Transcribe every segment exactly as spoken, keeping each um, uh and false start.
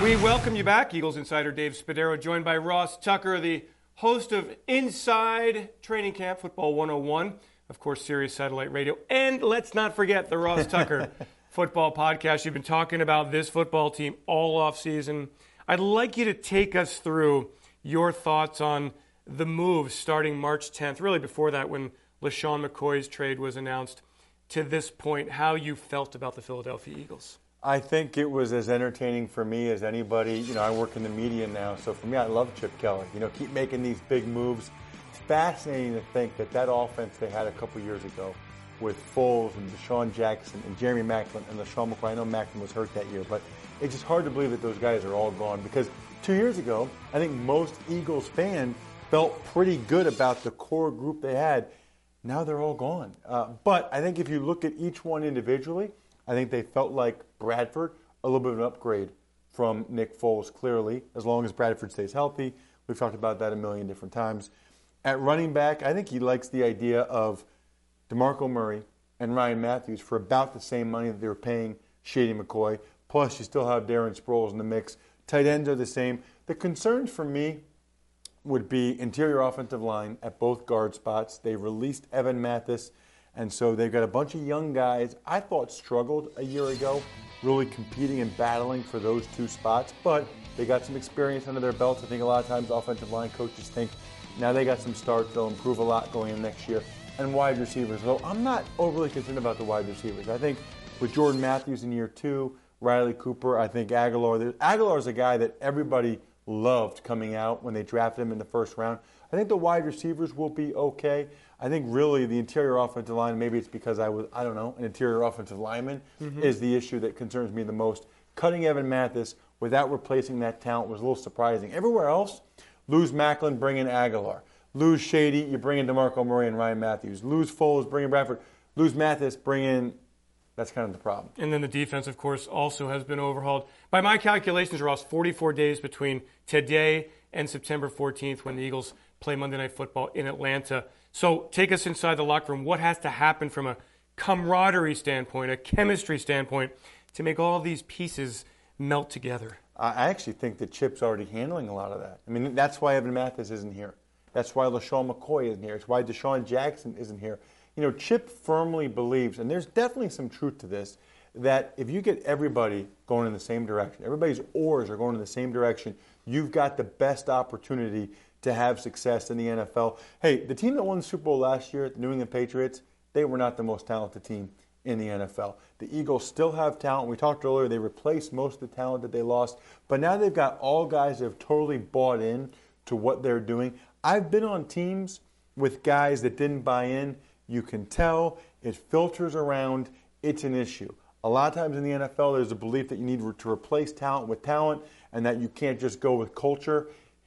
We welcome you back, Eagles insider Dave Spadaro, joined by Ross Tucker, the host of Inside Training Camp Football one oh one, of course, Sirius Satellite Radio, and let's not forget the Ross Tucker Football Podcast. You've been talking about this football team all offseason. I'd like you to take us through your thoughts on the moves starting March tenth, really before that when LeSean McCoy's trade was announced, to this point, how you felt about the Philadelphia Eagles. I think it was as entertaining for me as anybody. You know, I work in the media now, so for me, I love Chip Kelly. You know, keep making these big moves. It's fascinating to think that that offense they had a couple years ago with Foles and Deshaun Jackson and Jeremy Maclin and LeSean McCoy. I know Maclin was hurt that year, but it's just hard to believe that those guys are all gone because two years ago, I think most Eagles fans felt pretty good about the core group they had. Now they're all gone. Uh, but I think if you look at each one individually, I think they felt like Bradford, a little bit of an upgrade from Nick Foles, clearly, as long as Bradford stays healthy. We've talked about that a million different times. At running back, I think he likes the idea of DeMarco Murray and Ryan Matthews for about the same money that they were paying Shady McCoy. Plus, you still have Darren Sproles in the mix. Tight ends are the same. The concerns for me would be interior offensive line at both guard spots. They released Evan Mathis, and so they've got a bunch of young guys I thought struggled a year ago, really competing and battling for those two spots, but they got some experience under their belts. I think a lot of times offensive line coaches think now they got some starts, they'll improve a lot going in next year. And wide receivers, though I'm not overly concerned about the wide receivers. I think with Jordan Matthews in year two, Riley Cooper, I think Aguilar. Aguilar is a guy that everybody loved coming out when they drafted him in the first round. I think the wide receivers will be okay. I think really the interior offensive line, maybe it's because I was, I don't know, an interior offensive lineman, mm-hmm. is the issue that concerns me the most. Cutting Evan Mathis without replacing that talent was a little surprising. Everywhere else, lose Maclin, bring in Aguilar. Lose Shady, you bring in DeMarco Murray and Ryan Matthews. Lose Foles, bring in Bradford. Lose Mathis, bring in, that's kind of the problem. And then the defense, of course, also has been overhauled. By my calculations, Ross, forty-four days between today and September fourteenth when the Eagles play Monday Night Football in Atlanta. So take us inside the locker room. What has to happen from a camaraderie standpoint, a chemistry standpoint, to make all of these pieces melt together? I actually think that Chip's already handling a lot of that. I mean, that's why Evan Mathis isn't here. That's why LeSean McCoy isn't here. It's why Deshaun Jackson isn't here. You know, Chip firmly believes, and there's definitely some truth to this, that if you get everybody going in the same direction, everybody's oars are going in the same direction, you've got the best opportunity to have success in the N F L. Hey, the team that won the Super Bowl last year, the New England Patriots, they were not the most talented team in the N F L. The Eagles still have talent. We talked earlier, they replaced most of the talent that they lost, but now they've got all guys that have totally bought in to what they're doing. I've been on teams with guys that didn't buy in. You can tell. It filters around. It's an issue. A lot of times in the N F L, there's a belief that you need to replace talent with talent and that you can't just go with culture.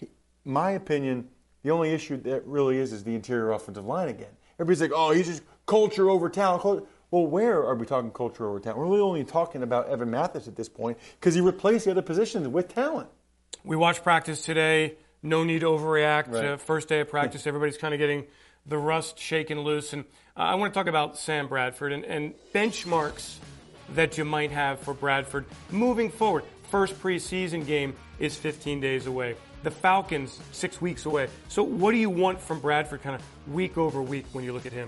My opinion, the only issue that really is is the interior offensive line again. Everybody's like, oh, he's just culture over talent. Culture. Well, where are we talking culture over talent? We're really only talking about Evan Mathis at this point because he replaced the other positions with talent. We watched practice today. No need to overreact. Right. Uh, first day of practice, everybody's kind of getting the rust shaken loose. And uh, I want to talk about Sam Bradford and, and benchmarks that you might have for Bradford moving forward. First preseason game is fifteen days away. The Falcons, six weeks away. So what do you want from Bradford kind of week over week when you look at him?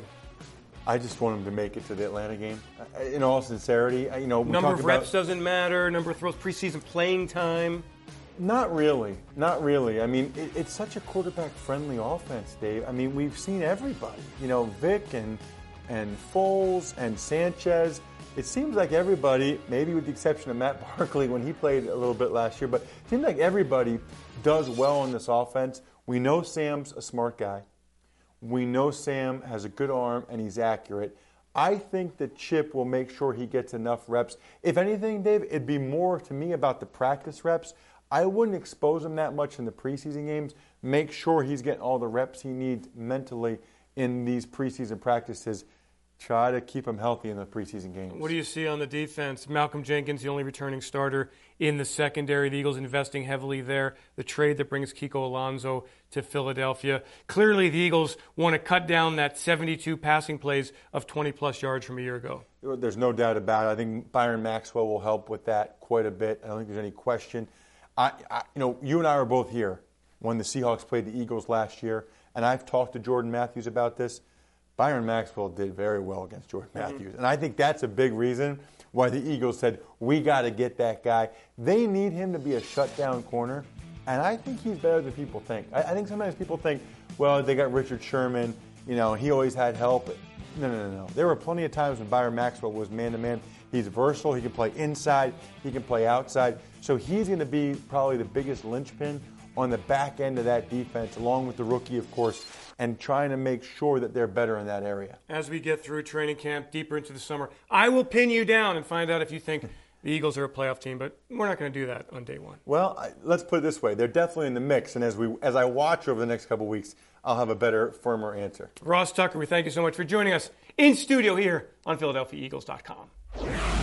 I just want him to make it to the Atlanta game. In all sincerity, you know, we number talk of reps about, doesn't matter. Number of throws, preseason playing time. Not really. Not really. I mean, it, it's such a quarterback-friendly offense, Dave. I mean, we've seen everybody. You know, Vic and and Foles and Sanchez. It seems like everybody, maybe with the exception of Matt Barkley when he played a little bit last year, but it seems like everybody does well in this offense. We know Sam's a smart guy. We know Sam has a good arm and he's accurate. I think that Chip will make sure he gets enough reps. If anything, Dave, it'd be more to me about the practice reps. I wouldn't expose him that much in the preseason games. Make sure he's getting all the reps he needs mentally in these preseason practices. Try to keep him healthy in the preseason games. What do you see on the defense? Malcolm Jenkins, the only returning starter in the secondary. The Eagles investing heavily there. The trade that brings Kiko Alonso to Philadelphia. Clearly, the Eagles want to cut down that seventy-two passing plays of twenty-plus yards from a year ago. There's no doubt about it. I think Byron Maxwell will help with that quite a bit. I don't think there's any question. I, I, you know, you and I were both here when the Seahawks played the Eagles last year, and I've talked to Jordan Matthews about this. Byron Maxwell did very well against Jordan Matthews, mm-hmm. and I think that's a big reason why the Eagles said, we got to get that guy. They need him to be a shutdown corner, and I think he's better than people think. I, I think sometimes people think, well, they got Richard Sherman, you know, he always had help. No, no, no, no. There were plenty of times when Byron Maxwell was man-to-man. He's versatile. He can play inside. He can play outside. So he's going to be probably the biggest linchpin on the back end of that defense, along with the rookie, of course, and trying to make sure that they're better in that area. As we get through training camp, deeper into the summer, I will pin you down and find out if you think the Eagles are a playoff team, but we're not going to do that on day one. Well, I, let's put it this way. They're definitely in the mix, and as we as I watch over the next couple of weeks, I'll have a better, firmer answer. Ross Tucker, we thank you so much for joining us in studio here on Philadelphia Eagles dot com.